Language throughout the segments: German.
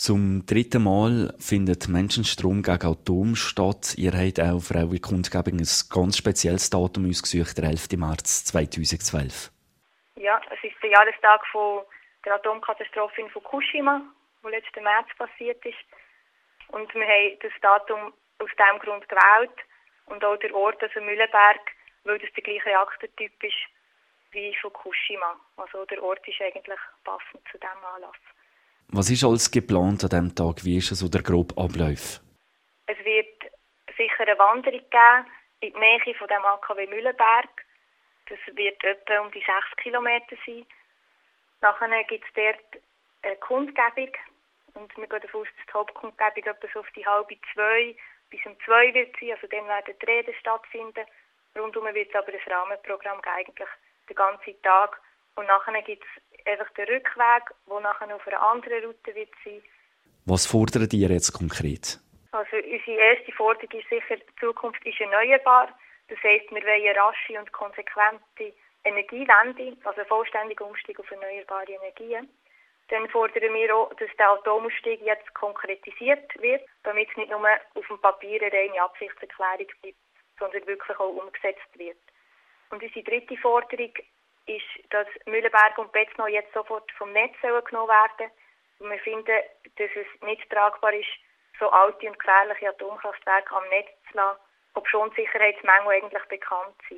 Zum dritten Mal findet Menschenstrom gegen Atom statt. Ihr habt auch für eure Kundgebung ein ganz spezielles Datum ausgesucht, der 11. März 2012. Ja, es ist der Jahrestag von der Atomkatastrophe in Fukushima, die letzten März passiert ist. Und wir haben das Datum aus diesem Grund gewählt und auch der Ort, also Mühlenberg, weil das der gleiche Reaktortyp ist wie Fukushima. Also der Ort ist eigentlich passend zu diesem Anlass. Was ist alles geplant an diesem Tag? Wie ist so der grobe Ablauf? Es wird sicher eine Wanderung geben in die Nähe von dem AKW Mühlenberg. Das wird etwa um die 6 Kilometer sein. Nachher gibt es dort eine Kundgebung. Und wir gehen davon aus, dass die Hauptkundgebung etwa so auf die 1:30 bis um 2 wird sein. Also dann werden die Reden stattfinden. Rundum wird es aber ein Rahmenprogramm geben, eigentlich den ganzen Tag. Und nachher gibt es einfach den Rückweg, der nachher auf einer anderen Route wird sein. Was fordert ihr jetzt konkret? Also unsere erste Forderung ist sicher, die Zukunft ist erneuerbar. Das heisst, wir wollen eine rasche und konsequente Energiewende, also eine vollständige Umstieg auf erneuerbare Energien. Dann fordern wir auch, dass der Atomausstieg jetzt konkretisiert wird, damit es nicht nur auf dem Papier eine reine Absichtserklärung bleibt, sondern wirklich auch umgesetzt wird. Und unsere dritte Forderung ist, dass Mühlenberg und Betznau jetzt sofort vom Netz genommen werden. Und wir finden, dass es nicht tragbar ist, so alte und gefährliche Atomkraftwerke am Netz zu lassen, obschon die Sicherheitsmängel eigentlich bekannt sind.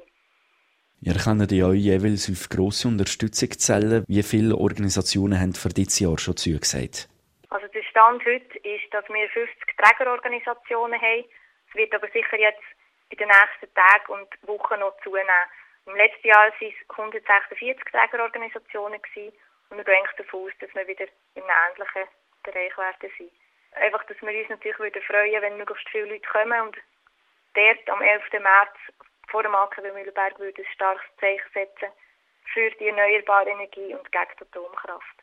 Ihr könnt ja jeweils auf grosse Unterstützung zählen. Wie viele Organisationen haben für dieses Jahr schon zugesagt? Also der Stand heute ist, dass wir 50 Trägerorganisationen haben. Es wird aber sicher jetzt in den nächsten Tagen und Wochen noch zunehmen. Im letzten Jahr waren es 146 Trägerorganisationen und wir gehen davon aus, dass wir wieder im ähnlichen Bereich werden sein. Einfach, dass wir uns natürlich freuen würden, wenn möglichst viele Leute kommen und dort am 11. März vor dem AKW Mühlenberg ein starkes Zeichen setzen für die erneuerbare Energie und gegen die Atomkraft.